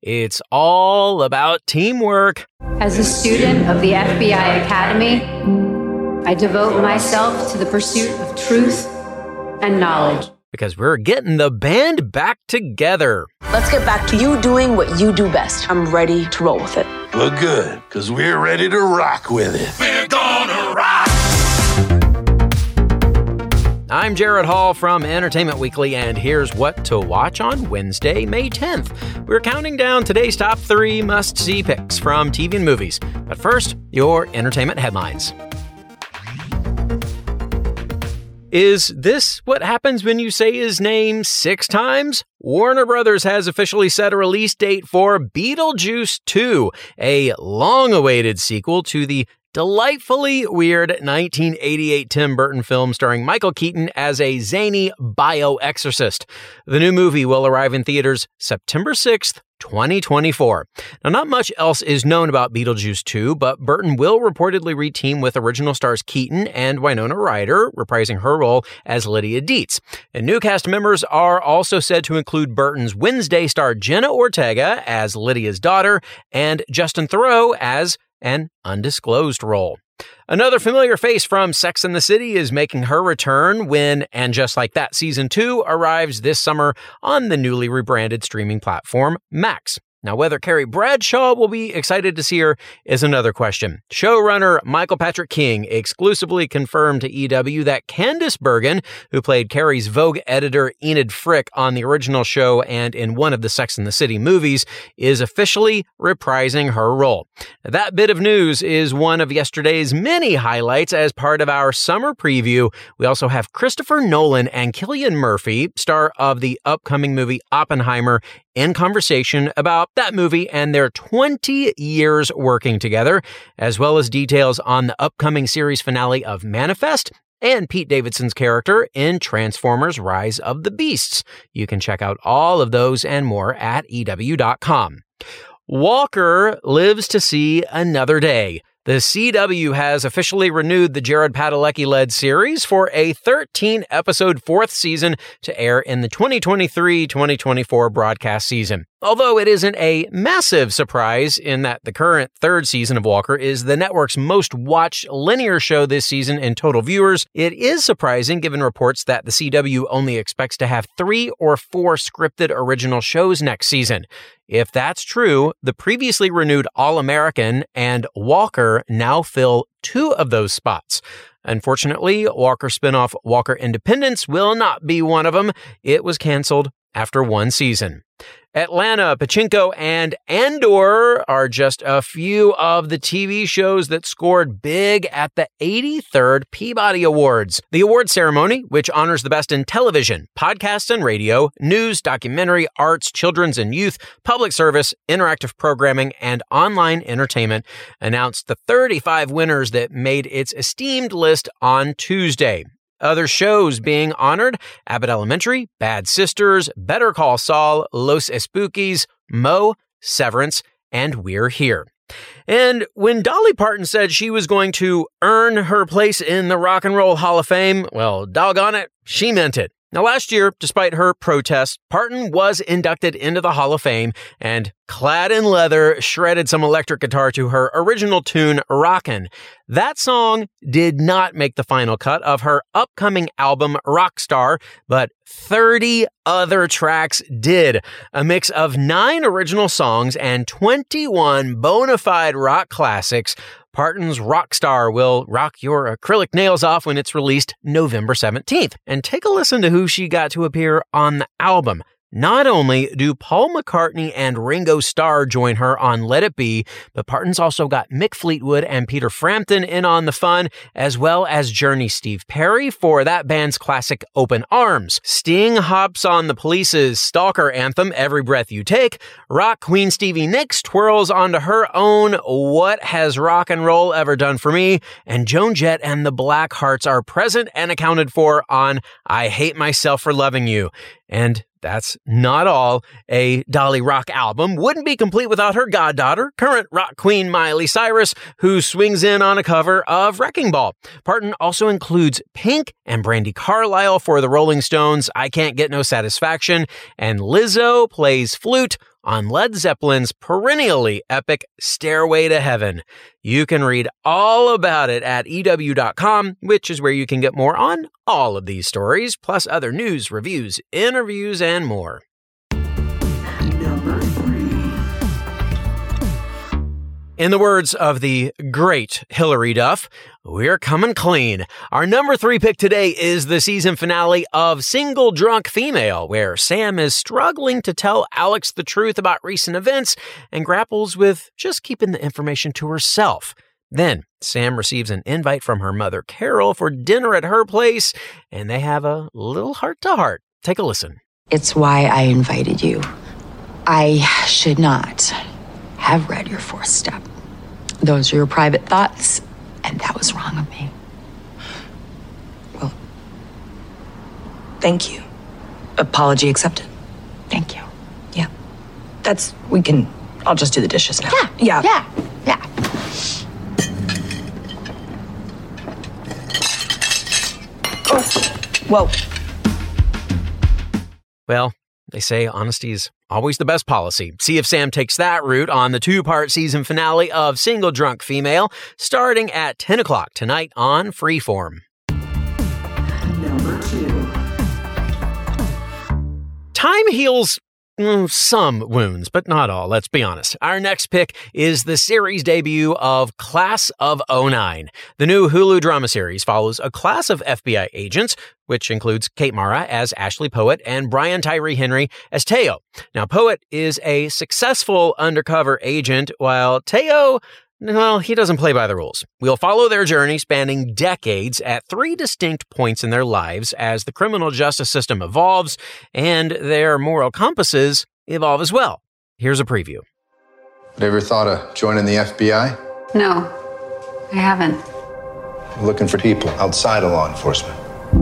It's all about teamwork. As a student of the FBI Academy, I devote myself to the pursuit of truth and knowledge. Because we're getting the band back together. Let's get back to you doing what you do best. I'm ready to roll with it. Well, good, because we're ready to rock with it. We're gonna rock! I'm Jared Hall from Entertainment Weekly, and here's what to watch on Wednesday, May 10th. We're counting down today's top 3 must-see picks from TV and movies. But first, your entertainment headlines. Is this what happens when you say his name 6 times? Warner Brothers has officially set a release date for Beetlejuice 2, a long-awaited sequel to the delightfully weird 1988 Tim Burton film starring Michael Keaton as a zany bio-exorcist. The new movie will arrive in theaters September 6th, 2024. Now, not much else is known about Beetlejuice 2, but Burton will reportedly reteam with original stars Keaton and Winona Ryder, reprising her role as Lydia Dietz. And new cast members are also said to include Burton's Wednesday star Jenna Ortega as Lydia's daughter and Justin Theroux as an undisclosed role. Another familiar face from Sex and the City is making her return when And Just Like That Season 2 arrives this summer on the newly rebranded streaming platform Max. Now, whether Carrie Bradshaw will be excited to see her is another question. Showrunner Michael Patrick King exclusively confirmed to EW that Candice Bergen, who played Carrie's Vogue editor Enid Frick on the original show and in one of the Sex and the City movies, is officially reprising her role. That bit of news is one of yesterday's many highlights as part of our summer preview. We also have Christopher Nolan and Cillian Murphy, star of the upcoming movie Oppenheimer, in conversation about that movie and their 20 years working together, as well as details on the upcoming series finale of Manifest and Pete Davidson's character in Transformers: Rise of the Beasts. You can check out all of those and more at EW.com. Walker lives to see another day. The CW has officially renewed the Jared Padalecki-led series for a 13-episode 4th season to air in the 2023-2024 broadcast season. Although it isn't a massive surprise in that the current 3rd season of Walker is the network's most watched linear show this season in total viewers, it is surprising given reports that the CW only expects to have 3 or 4 scripted original shows next season. If that's true, the previously renewed All-American and Walker now fill 2 of those spots. Unfortunately, Walker spinoff Walker Independence will not be one of them. It was canceled after 1 season. Atlanta, Pachinko, and Andor are just a few of the TV shows that scored big at the 83rd Peabody Awards. The award ceremony, which honors the best in television, podcasts and radio, news, documentary, arts, children's and youth, public service, interactive programming, and online entertainment, announced the 35 winners that made its esteemed list on Tuesday. Other shows being honored: Abbott Elementary, Bad Sisters, Better Call Saul, Los Espookies, Mo, Severance, and We're Here. And when Dolly Parton said she was going to earn her place in the Rock and Roll Hall of Fame, well, doggone it, she meant it. Now, last year, despite her protests, Parton was inducted into the Hall of Fame and, clad in leather, shredded some electric guitar to her original tune, Rockin'. That song did not make the final cut of her upcoming album, Rockstar, but 30 other tracks did. A mix of 9 original songs and 21 bona fide rock classics. Parton's Rockstar will rock your acrylic nails off when it's released November 17th. And take a listen to who she got to appear on the album. Not only do Paul McCartney and Ringo Starr join her on Let It Be, but Parton's also got Mick Fleetwood and Peter Frampton in on the fun, as well as Journey's Steve Perry for that band's classic Open Arms. Sting hops on the Police's stalker anthem, Every Breath You Take. Rock queen Stevie Nicks twirls onto her own What Has Rock and Roll Ever Done For Me? And Joan Jett and the Blackhearts are present and accounted for on I Hate Myself for Loving You. And that's not all. A Dolly Rock album wouldn't be complete without her goddaughter, current rock queen Miley Cyrus, who swings in on a cover of Wrecking Ball. Parton also includes Pink and Brandi Carlile for the Rolling Stones' I Can't Get No Satisfaction, and Lizzo plays flute on Led Zeppelin's perennially epic Stairway to Heaven. You can read all about it at EW.com, which is where you can get more on all of these stories, plus other news, reviews, interviews, and more. In the words of the great Hilary Duff, we're coming clean. Our number 3 pick today is the season finale of Single Drunk Female, where Sam is struggling to tell Alex the truth about recent events and grapples with just keeping the information to herself. Then, Sam receives an invite from her mother, Carol, for dinner at her place, and they have a little heart-to-heart. Take a listen. It's why I invited you. I should not have read your 4th step. Those are your private thoughts, and that was wrong of me. Well, thank you. Apology accepted. Thank you. Yeah. I'll just do the dishes now. Yeah. Oh, whoa. Well, they say honesty's always the best policy. See if Sam takes that route on the 2-part season finale of Single Drunk Female, starting at 10 o'clock tonight on Freeform. Number 2. Time heals some wounds, but not all, let's be honest. Our next pick is the series debut of Class of 09. The new Hulu drama series follows a class of FBI agents, which includes Kate Mara as Ashley Poet and Brian Tyree Henry as Teo. Now, Poet is a successful undercover agent, while Teo, well, he doesn't play by the rules. We'll follow their journey spanning decades at 3 distinct points in their lives as the criminal justice system evolves and their moral compasses evolve as well. Here's a preview. Ever thought of joining the FBI? No, I haven't. We're looking for people outside of law enforcement.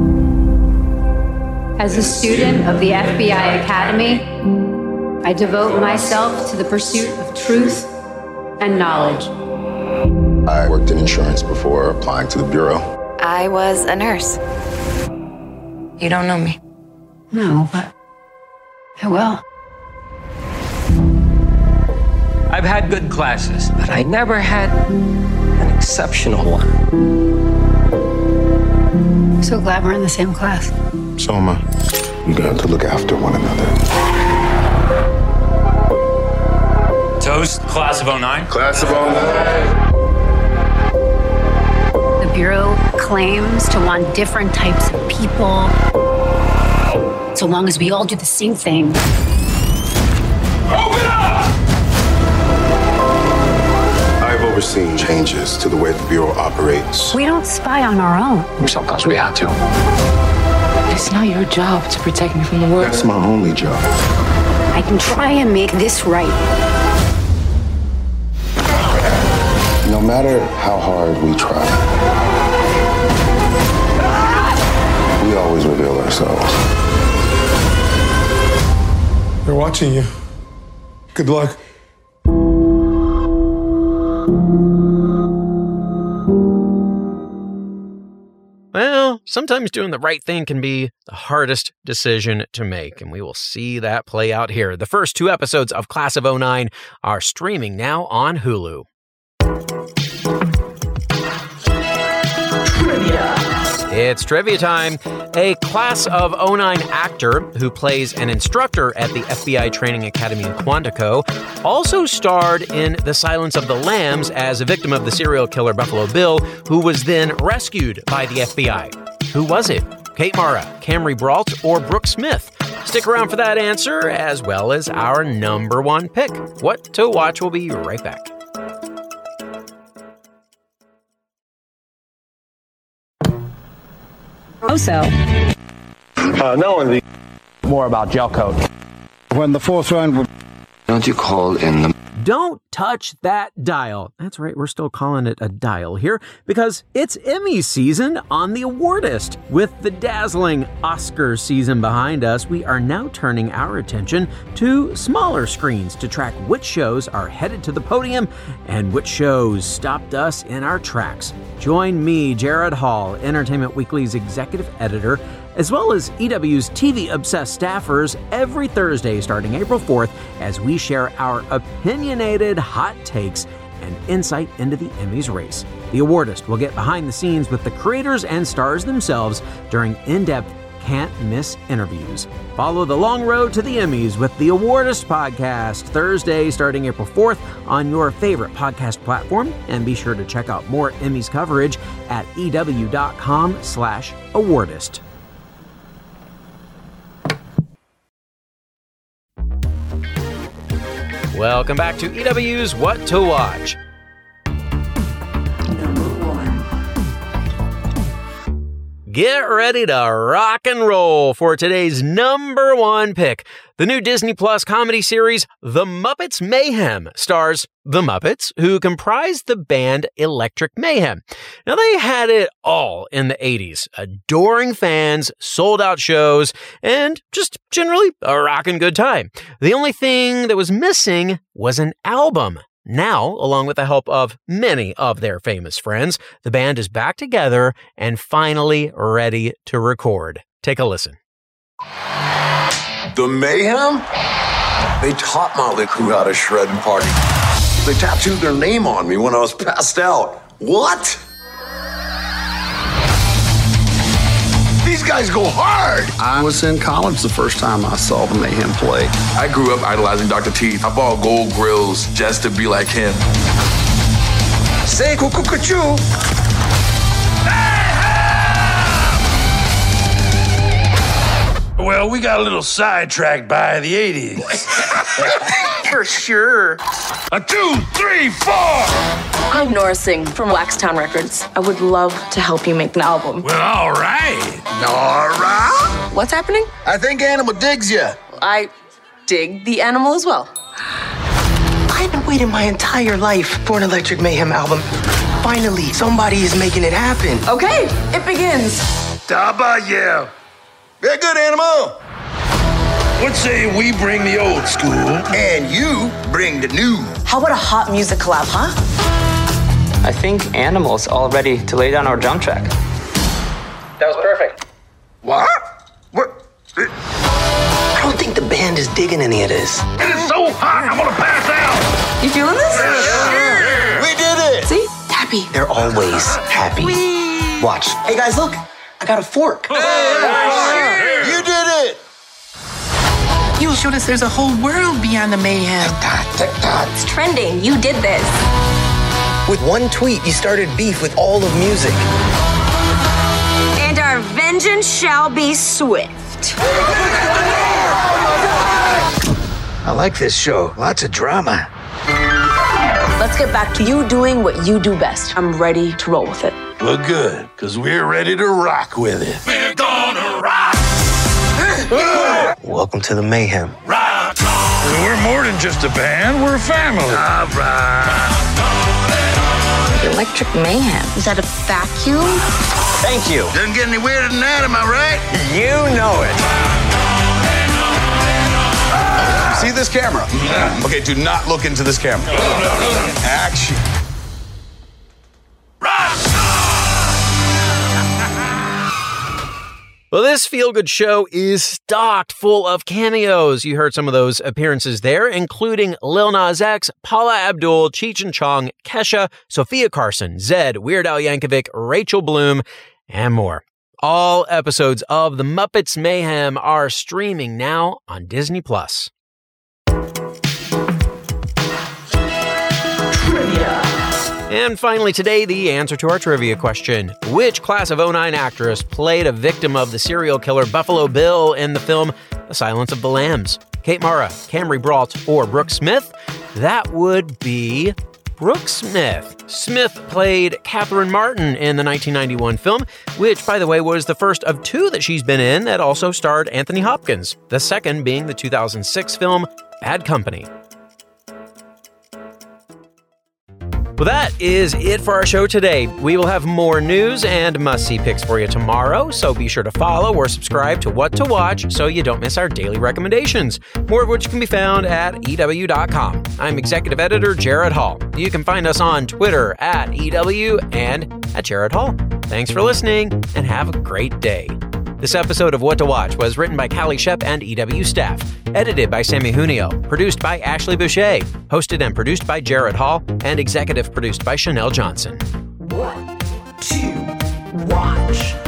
As a student of the FBI Academy, I devote myself to the pursuit of truth and knowledge. I worked in insurance before applying to the Bureau. I was a nurse. You don't know me. No, but I will. I've had good classes, but I never had an exceptional one. So glad we're in the same class. So am I. You're going to have to look after one another. Toast, Class of 09. Class of 09. The Bureau claims to want different types of people, so long as we all do the same thing. Open up! I've overseen changes to the way the Bureau operates. We don't spy on our own. Sometimes we have to. It's not your job to protect me from the world. That's my only job. I can try and make this right. No matter how hard we try, we always reveal ourselves. They're watching you. Good luck. Well, sometimes doing the right thing can be the hardest decision to make, and we will see that play out here. The first 2 episodes of Class of 09 are streaming now on Hulu. It's trivia time. A Class of 09 actor who plays an instructor at the FBI Training Academy in Quantico also starred in The Silence of the Lambs as a victim of the serial killer Buffalo Bill, who was then rescued by the FBI. Who was it? Kate Mara, Camry Brault, or Brooke Smith? Stick around for that answer, as well as our number 1 pick. What to Watch will be right back. More about gel coat. When the 4th round... Don't you call in the... Don't touch that dial. That's right, we're still calling it a dial here because it's Emmy season on the Awardist. With the dazzling Oscar season behind us, we are now turning our attention to smaller screens to track which shows are headed to the podium and which shows stopped us in our tracks. Join me, Jared Hall, Entertainment Weekly's executive editor, as well as EW's TV-obsessed staffers every Thursday starting April 4th as we share our opinionated hot takes and insight into the Emmys race. The Awardist will get behind the scenes with the creators and stars themselves during in-depth, can't-miss interviews. Follow the long road to the Emmys with the Awardist podcast Thursday starting April 4th on your favorite podcast platform, and be sure to check out more Emmys coverage at EW.com/Awardist. Welcome back to EW's What to Watch. Get ready to rock and roll for today's number one pick. The new Disney Plus comedy series, The Muppets Mayhem, stars the Muppets, who comprise the band Electric Mayhem. Now, they had it all in the 80s. Adoring fans, sold-out shows, and just generally a rockin' good time. The only thing that was missing was an album. Now, along with the help of many of their famous friends, the band is back together and finally ready to record. Take a listen. The Mayhem? They taught Motley Crue how to shred and party. They tattooed their name on me when I was passed out. What? These guys go hard. I was in college the first time I saw the Mayhem play. I grew up idolizing Dr. Teeth. I bought gold grills just to be like him. Say cuckoo. Well, we got a little sidetracked by the 80s. For sure. 1, 2, 3, 4. I'm Nora Singh from Waxtown Records. I would love to help you make an album. Well, all right. Nora? What's happening? I think Animal digs you. I dig the animal as well. I've been waiting my entire life for an Electric Mayhem album. Finally, somebody is making it happen. Okay, it begins. W. Very good, Animal. Let's say we bring the old school. And you bring the new. How about a hot music collab, huh? I think Animal's all ready to lay down our drum track. That was perfect. What? What? I don't think the band is digging any of this. It is so hot, I'm gonna pass out. You feeling this? Yeah. We did it. See? Happy. They're always happy. Watch. Hey guys, look. I got a fork. Hey, you did it. You showed us there's a whole world beyond the Mayhem. It's trending. You did this. With one tweet, you started beef with all of music. And our vengeance shall be swift. I like this show. Lots of drama. Let's get back to you doing what you do best. I'm ready to roll with it. Well, good, because we're ready to rock with it. We're gonna rock. Welcome to the Mayhem. Rock on. We're more than just a band, we're a family. All right. Electric Mayhem. Is that a vacuum? Thank you. Doesn't get any weirder than that, am I right? You know it. See this camera? Okay, do not look into this camera. Action. Well, this feel-good show is stocked full of cameos. You heard some of those appearances there, including Lil Nas X, Paula Abdul, Cheech and Chong, Kesha, Sophia Carson, Zedd, Weird Al Yankovic, Rachel Bloom, and more. All episodes of The Muppets Mayhem are streaming now on Disney+. And finally today, the answer to our trivia question. Which class of 09 actress played a victim of the serial killer Buffalo Bill in the film The Silence of the Lambs? Kate Mara, Camry Brault, or Brooke Smith? That would be Brooke Smith. Smith played Catherine Martin in the 1991 film, which, by the way, was the first of two that she's been in that also starred Anthony Hopkins, the second being the 2006 film Bad Company. Well, that is it for our show today. We will have more news and must-see picks for you tomorrow, so be sure to follow or subscribe to What to Watch so you don't miss our daily recommendations, more of which can be found at EW.com. I'm Executive Editor Jared Hall. You can find us on Twitter at EW and at Jared Hall. Thanks for listening, and have a great day. This episode of What to Watch was written by Callie Shep and EW staff, edited by Sammy Junio, produced by Ashley Boucher, hosted and produced by Jared Hall, and executive produced by Chanel Johnson. What to Watch.